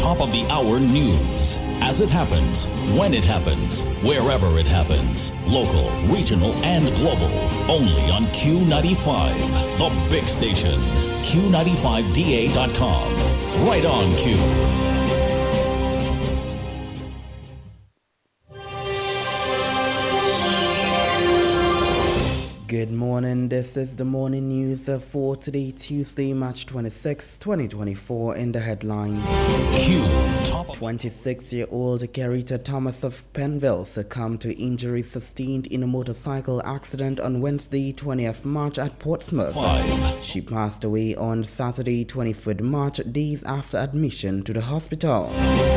top of the hour news. As it happens, when it happens, wherever it happens. Local, regional, and global. Only on Q95, the big station. Q95DA.com. Right on Q. Good morning, this is the morning news for today, Tuesday, March 26, 2024, in the headlines. Q top 26-year-old Kerita Thomas of Penville succumbed to injuries sustained in a motorcycle accident on Wednesday, 20th March at Portsmouth. 5. She passed away on Saturday, 23rd March, days after admission to the hospital.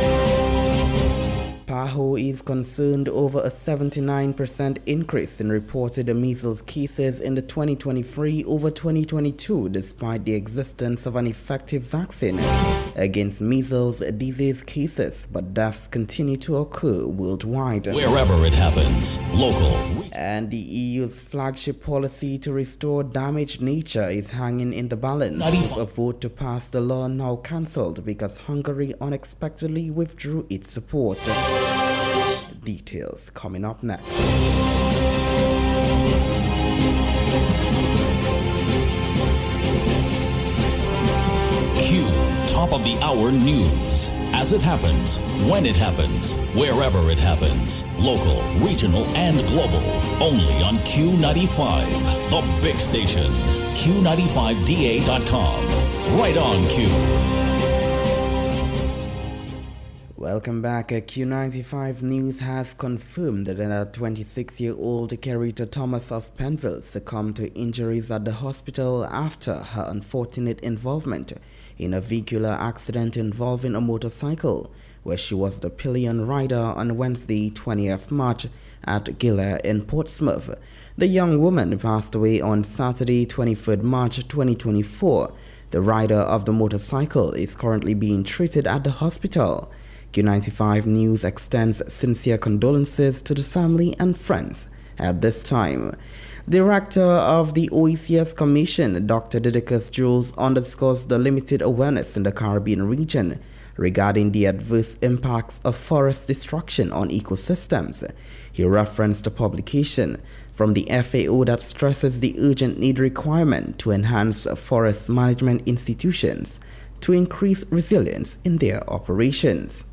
PAHO is concerned over a 79% increase in reported measles cases in the 2023 over 2022, despite the existence of an effective vaccine against measles disease cases, but deaths continue to occur worldwide. Wherever it happens, local. And the EU's flagship policy to restore damaged nature is hanging in the balance, 95. with a vote to pass the law now cancelled because Hungary unexpectedly withdrew its support. Details coming up next. Q top of the hour news. As it happens, when it happens, wherever it happens. Local, regional, and global. Only on Q95, the big station. Q95DA.com. Right on Q. Welcome back. Q95 News has confirmed that a 26-year-old Kerita Thomas of Penville succumbed to injuries at the hospital after her unfortunate involvement in a vehicular accident involving a motorcycle, where she was the pillion rider on Wednesday, 20th March at Giller in Portsmouth. The young woman passed away on Saturday, 23rd March 2024. The rider of the motorcycle is currently being treated at the hospital. Q95 News extends sincere condolences to the family and friends at this time. Director of the OECS Commission, Dr. Didicus Jules, underscores the limited awareness in the Caribbean region regarding the adverse impacts of forest destruction on ecosystems. He referenced a publication from the FAO that stresses the urgent need requirement to enhance forest management institutions to increase resilience in their operations.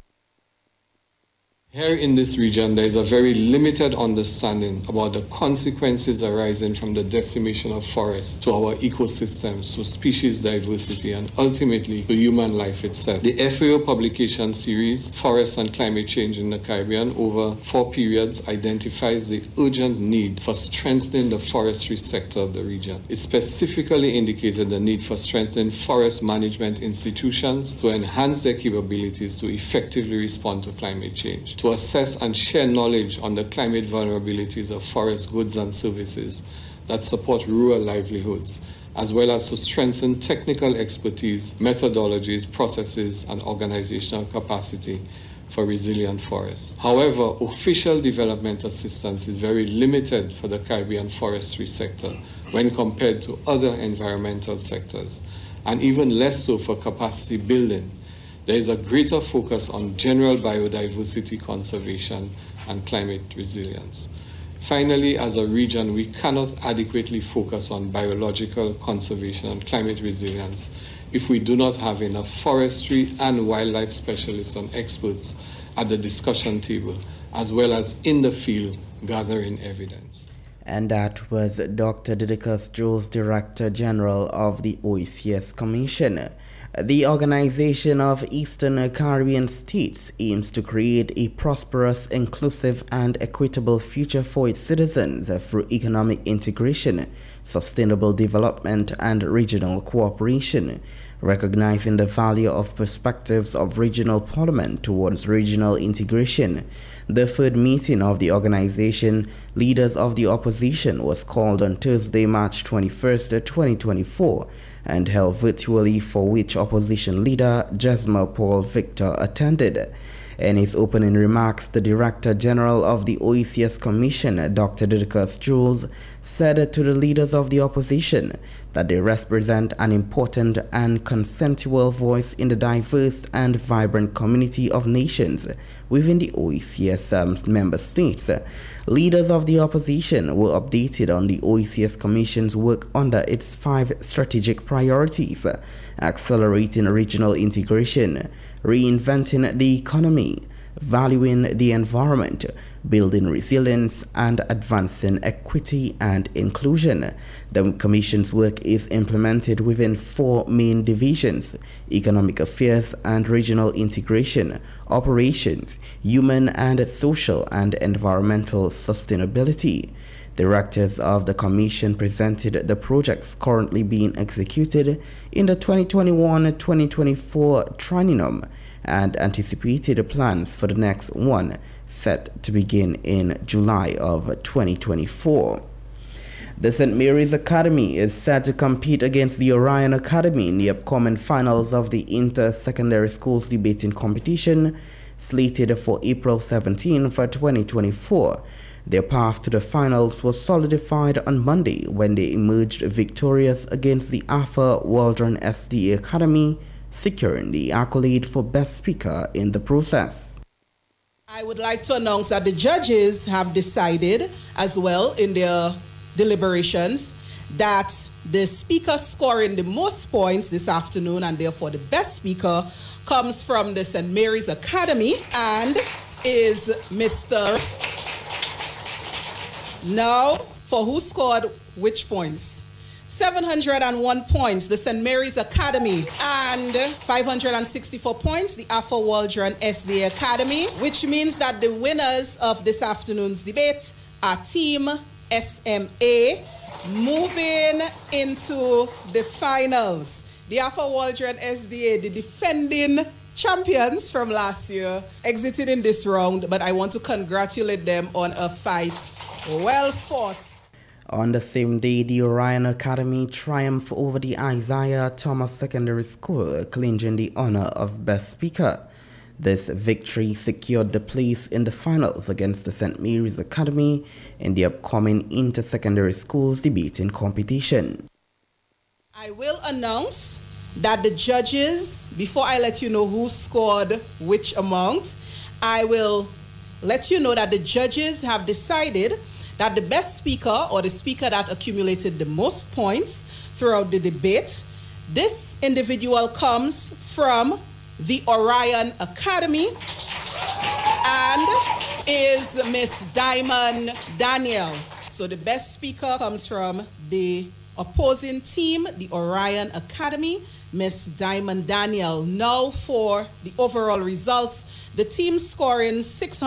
Here in this region, there is a very limited understanding about the consequences arising from the decimation of forests to our ecosystems, to species diversity, and ultimately to human life itself. The FAO publication series, Forests and Climate Change in the Caribbean, over 4 periods, identifies the urgent need for strengthening the forestry sector of the region. It specifically indicated the need for strengthening forest management institutions to enhance their capabilities to effectively respond to climate change, to assess and share knowledge on the climate vulnerabilities of forest goods and services that support rural livelihoods, as well as to strengthen technical expertise, methodologies, processes, and organizational capacity for resilient forests. However, official development assistance is very limited for the Caribbean forestry sector when compared to other environmental sectors, and even less so for capacity building. There is a greater focus on general biodiversity conservation and climate resilience. Finally, as a region, we cannot adequately focus on biological conservation and climate resilience if we do not have enough forestry and wildlife specialists and experts at the discussion table, as well as in the field gathering evidence. And that was Dr. Didicus Jules, Director General of the OECS Commission. The Organization of Eastern Caribbean States aims to create a prosperous, inclusive, and equitable future for its citizens through economic integration, sustainable development, and regional cooperation, recognizing the value of perspectives of regional parliament towards regional integration. The third meeting of the organization, Leaders of the Opposition, was called on Thursday, March 21st, 2024, and held virtually, for which opposition leader Jesma Paul Victor attended. In his opening remarks, the Director General of the OECS Commission, Dr. Didicus Jules, said to the leaders of the opposition that they represent an important and consensual voice in the diverse and vibrant community of nations within the OECS member states. Leaders of the opposition were updated on the OECS Commission's work under its 5 strategic priorities: accelerating regional integration, reinventing the economy, valuing the environment, building resilience, and advancing equity and inclusion. The Commission's work is implemented within 4 main divisions: economic affairs and regional integration, operations, human and social and environmental sustainability. Directors of the Commission presented the projects currently being executed in the 2021-2024 triennium and anticipated plans for the next one, set to begin in July of 2024. The St. Mary's Academy is set to compete against the Orion Academy in the upcoming finals of the Inter-Secondary Schools Debating Competition, slated for April 17 for 2024. Their path to the finals was solidified on Monday when they emerged victorious against the Arthur Waldron SDA Academy, securing the accolade for Best Speaker in the process. I would like to announce that the judges have decided as well in their deliberations that the speaker scoring the most points this afternoon, and therefore the best speaker, comes from the St. Mary's Academy and is Mr. Now, for who scored which points? 701 points, the St. Mary's Academy, and 564 points, the Arthur Waldron SDA Academy, which means that the winners of this afternoon's debate are Team SMA, moving into the finals. The Arthur Waldron SDA, the defending champions from last year, exited in this round, but I want to congratulate them on a fight well fought. On the same day, the Orion Academy triumphed over the Isaiah Thomas Secondary School, clinching the honor of Best Speaker. This victory secured the place in the finals against the St. Mary's Academy in the upcoming Inter-Secondary Schools Debating Competition. I will announce that the judges, before I let you know who scored which amount, I will let you know that the judges have decided that the best speaker, or the speaker that accumulated the most points throughout the debate, this individual comes from the Orion Academy and is Miss Diamond Daniel. So the best speaker comes from the opposing team, the Orion Academy, Miss Diamond Daniel. Now for the overall results, the team scoring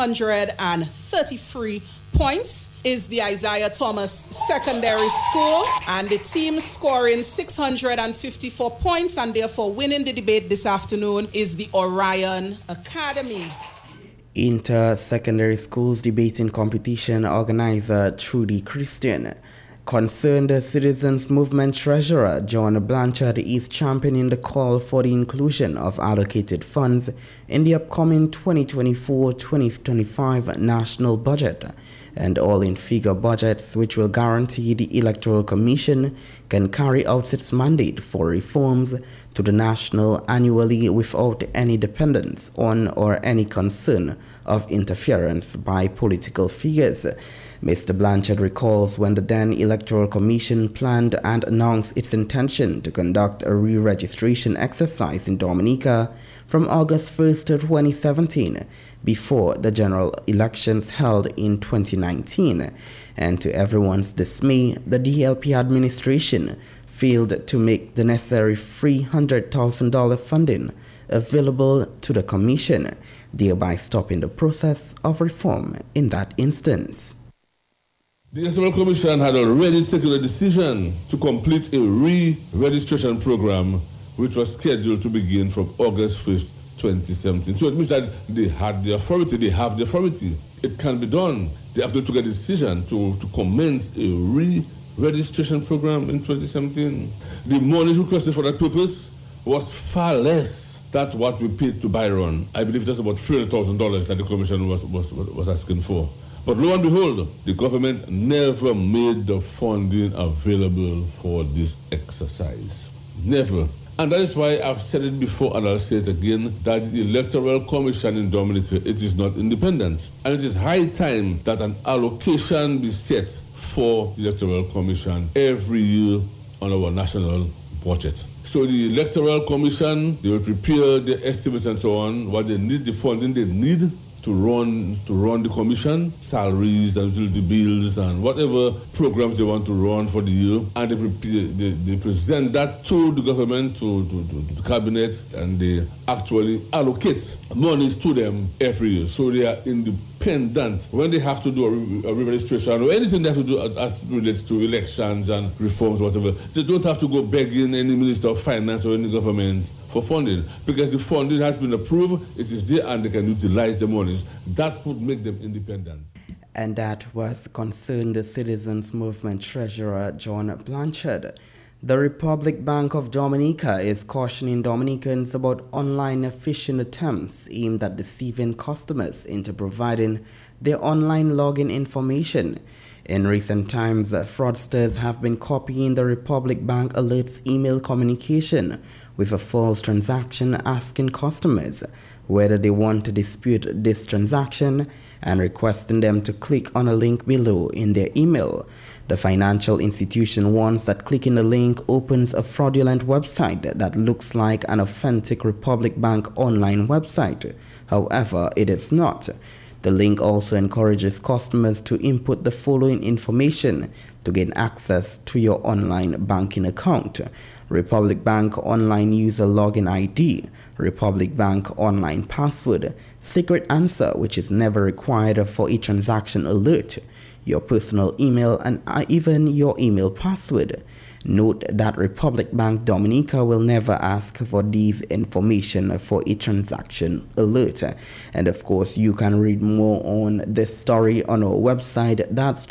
633 points is the Isaiah Thomas Secondary School, and the team scoring 654 points and therefore winning the debate this afternoon is the Orion Academy. Inter-Secondary Schools Debating Competition organizer Trudy Christian. Concerned Citizens Movement Treasurer John Blanchard is championing the call for the inclusion of allocated funds in the upcoming 2024-2025 national budget and all-in-figure budgets, which will guarantee the Electoral Commission can carry out its mandate for reforms to the national annually without any dependence on or any concern of interference by political figures. Mr. Blanchard recalls when the then Electoral Commission planned and announced its intention to conduct a re-registration exercise in Dominica from August 1st to 2017 before the general elections held in 2019. And to everyone's dismay, the DLP administration failed to make the necessary $300,000 funding available to the Commission, thereby stopping the process of reform in that instance. The Electoral Commission had already taken a decision to complete a re-registration program which was scheduled to begin from August 1st, 2017. So it means that they had the authority, they have the authority. It can be done. They have to take a decision to commence a re-registration program in 2017. The money requested for that purpose was far less than what we paid to Byron. I believe that's about $300,000 that the Commission was asking for. But lo and behold, the government never made the funding available for this exercise. Never. And that is why I've said it before and I'll say it again, that the Electoral Commission in Dominica, it is not independent. And it is high time that an allocation be set for the Electoral Commission every year on our national budget. So the Electoral Commission, they will prepare the estimates and so on, what they need, the funding they need to run the commission, salaries and utility bills and whatever programs they want to run for the year, and they present that to the government, to the cabinet, and they actually allocate monies to them every year. So they are independent. When they have to do a re-registration or anything they have to do as relates to elections and reforms, whatever, they don't have to go begging any Minister of Finance or any government for funding, because the funding has been approved, it is there, and they can utilize the monies. That would make them independent. And that was Concerned Citizens Movement Treasurer John Blanchard. The Republic Bank of Dominica is cautioning Dominicans about online phishing attempts aimed at deceiving customers into providing their online login information. In recent times, fraudsters have been copying the Republic Bank Alerts email communication with a false transaction, asking customers whether they want to dispute this transaction and requesting them to click on a link below in their email. The financial institution warns that clicking the link opens a fraudulent website that looks like an authentic Republic Bank online website. However, it is not. The link also encourages customers to input the following information to gain access to your online banking account: Republic Bank online user login ID, Republic Bank online password, secret answer which is never required for a transaction alert, your personal email, and even your email password. Note that Republic Bank Dominica will never ask for these information for a transaction alert. And of course, you can read more on this story on our website. That's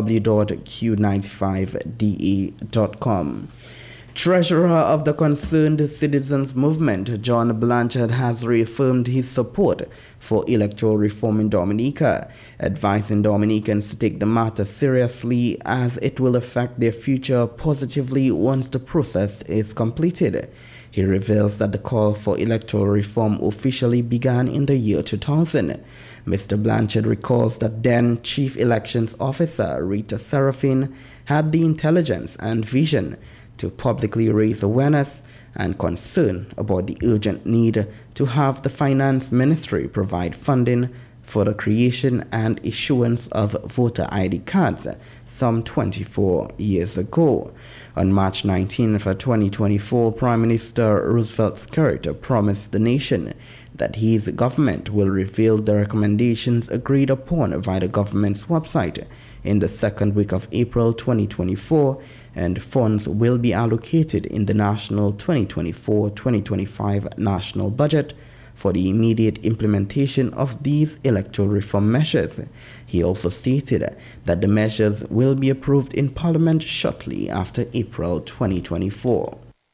www.q95da.com. Treasurer of the Concerned Citizens Movement, John Blanchard, has reaffirmed his support for electoral reform in Dominica, advising Dominicans to take the matter seriously as it will affect their future positively once the process is completed. He reveals that the call for electoral reform officially began in the year 2000. Mr. Blanchard recalls that then Chief Elections Officer Rita Serafin had the intelligence and vision to publicly raise awareness and concern about the urgent need to have the Finance Ministry provide funding for the creation and issuance of voter ID cards some 24 years ago. On March 19, 2024, Prime Minister Roosevelt Skerrit promised the nation that his government will reveal the recommendations agreed upon via the government's website in the second week of April 2024, and funds will be allocated in the national 2024-2025 national budget for the immediate implementation of these electoral reform measures. He also stated that the measures will be approved in Parliament shortly after April 2024.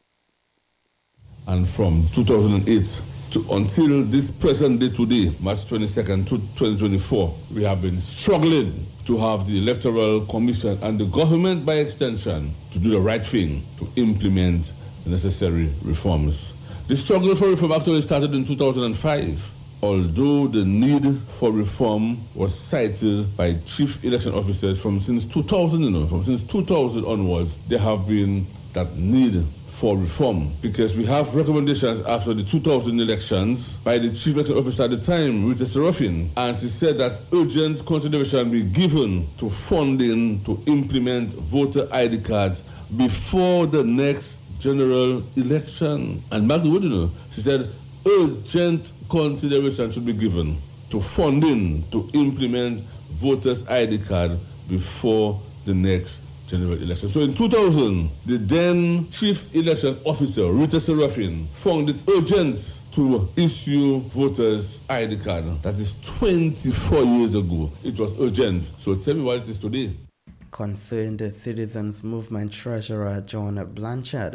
And from 2008 to until this present day today, March 22nd, 2024, we have been struggling to have the Electoral Commission and the government by extension to do the right thing, to implement the necessary reforms. The struggle for reform actually started in 2005, although the need for reform was cited by chief election officers since 2000 onwards. There have been that need for reform, because we have recommendations after the 2000 elections by the chief election officer at the time, Rita Serafin, and she said that urgent consideration be given to funding to implement voter ID cards before the next general election. And back then, she said urgent consideration should be given to funding to implement voters ID card before the next general election. So in 2000, the then chief election officer, Rita Serafin, found it urgent to issue voters ID card. That is 24 years ago. It was urgent. So tell me what it is today. Concerned Citizens Movement Treasurer John Blanchard.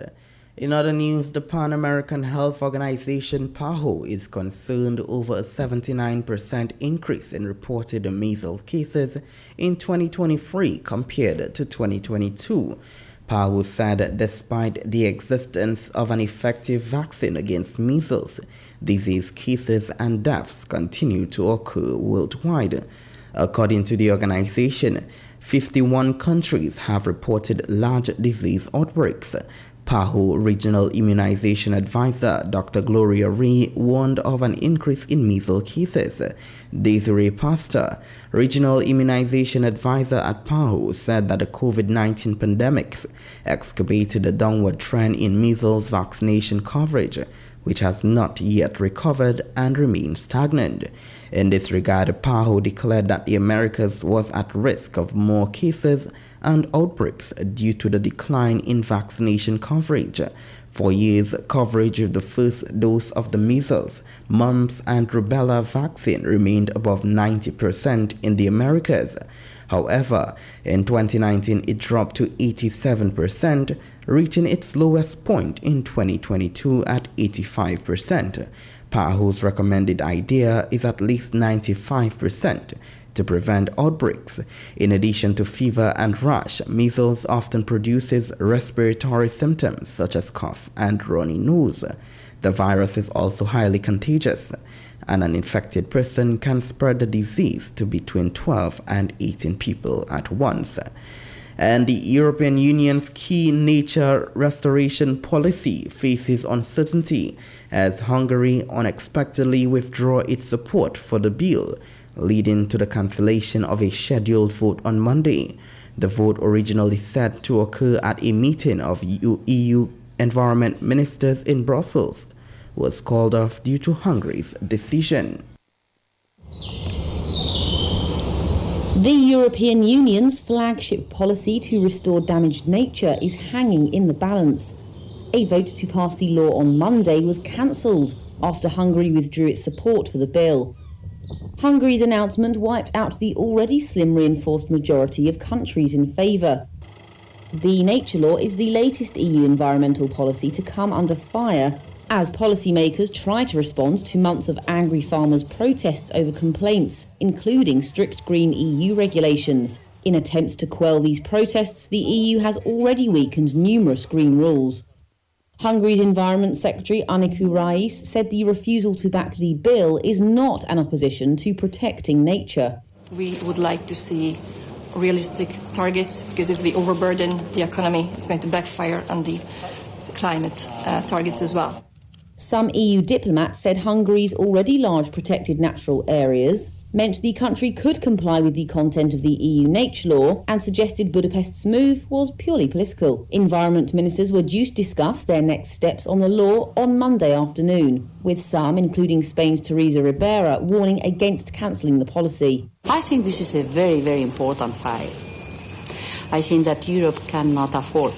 In other news, the Pan American Health Organization PAHO is concerned over a 79% increase in reported measles cases in 2023 compared to 2022. PAHO said despite the existence of an effective vaccine against measles, disease cases and deaths continue to occur worldwide. According to the organization, 51 countries have reported large disease outbreaks. PAHO Regional Immunization Advisor Dr. Gloria Ree warned of an increase in measles cases. Desiree Pastor, Regional Immunization Advisor at PAHO, said that the COVID-19 pandemic excavated a downward trend in measles vaccination coverage, which has not yet recovered and remains stagnant. In this regard, PAHO declared that the Americas was at risk of more cases and outbreaks due to the decline in vaccination coverage. For years, coverage of the first dose of the measles, mumps, and rubella vaccine remained above 90% in the Americas. However, in 2019, it dropped to 87%, reaching its lowest point in 2022 at 85%. PAHO's recommended idea is at least 95% to prevent outbreaks. In addition to fever and rash, measles often produces respiratory symptoms such as cough and runny nose. The virus is also highly contagious, and an infected person can spread the disease to between 12 and 18 people at once. And the European Union's key nature restoration policy faces uncertainty as Hungary unexpectedly withdrew its support for the bill, leading to the cancellation of a scheduled vote on Monday. The vote, originally set to occur at a meeting of EU environment ministers in Brussels, was called off due to Hungary's decision. The European Union's flagship policy to restore damaged nature is hanging in the balance. A vote to pass the law on Monday was cancelled after Hungary withdrew its support for the bill. Hungary's announcement wiped out the already slim reinforced majority of countries in favour. The nature law is the latest EU environmental policy to come under fire as policymakers try to respond to months of angry farmers' protests over complaints, including strict green EU regulations. In attempts to quell these protests, the EU has already weakened numerous green rules. Hungary's Environment Secretary Anikő Rais said the refusal to back the bill is not an opposition to protecting nature. We would like to see realistic targets, because if we overburden the economy, it's going to backfire on the climate targets as well. Some EU diplomats said Hungary's already large protected natural areas meant the country could comply with the content of the EU nature law and suggested Budapest's move was purely political. Environment ministers were due to discuss their next steps on the law on Monday afternoon, with some, including Spain's Teresa Ribera, warning against cancelling the policy. I think this is a very, very important file. I think that Europe cannot afford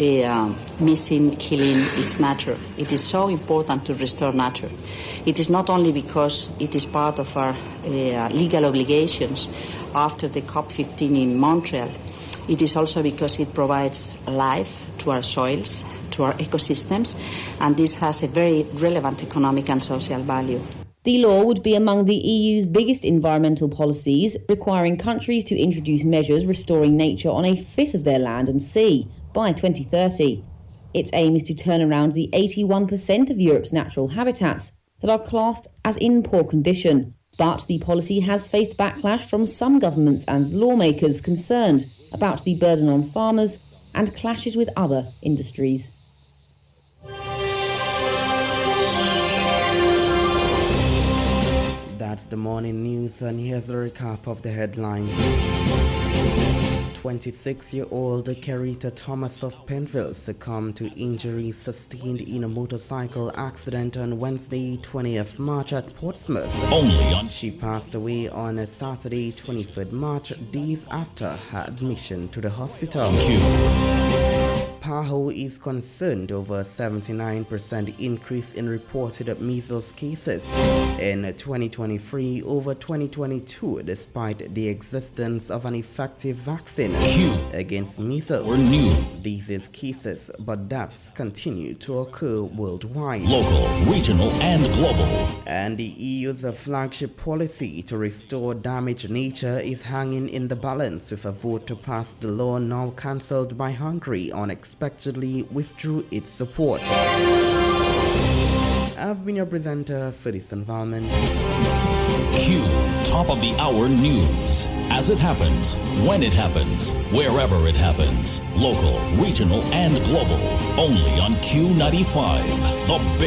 killing its nature. It is so important to restore nature. It is not only because it is part of our legal obligations after the COP15 in Montreal, it is also because it provides life to our soils, to our ecosystems, and this has a very relevant economic and social value. The law would be among the EU's biggest environmental policies, requiring countries to introduce measures restoring nature on a fifth of their land and sea by 2030. Its aim is to turn around the 81% of Europe's natural habitats that are classed as in poor condition. But the policy has faced backlash from some governments and lawmakers concerned about the burden on farmers and clashes with other industries. That's the morning news, and here's a recap of the headlines. 26-year-old Kerita Thomas of Penville succumbed to injuries sustained in a motorcycle accident on Wednesday, 20th March at Portsmouth. She passed away on a Saturday, 23rd March, days after her admission to the hospital. PAHO is concerned over a 79% increase in reported measles cases in 2023 over 2022, despite the existence of an effective vaccine against measles. These cases but deaths continue to occur worldwide. Local, regional, and global. And the EU's flagship policy to restore damaged nature is hanging in the balance, with a vote to pass the law now cancelled by Hungary unexpectedly withdrew its support. I've been your presenter for this environment. Q Top of the Hour News. As it happens, when it happens, wherever it happens. Local, regional, and global. Only on Q95. The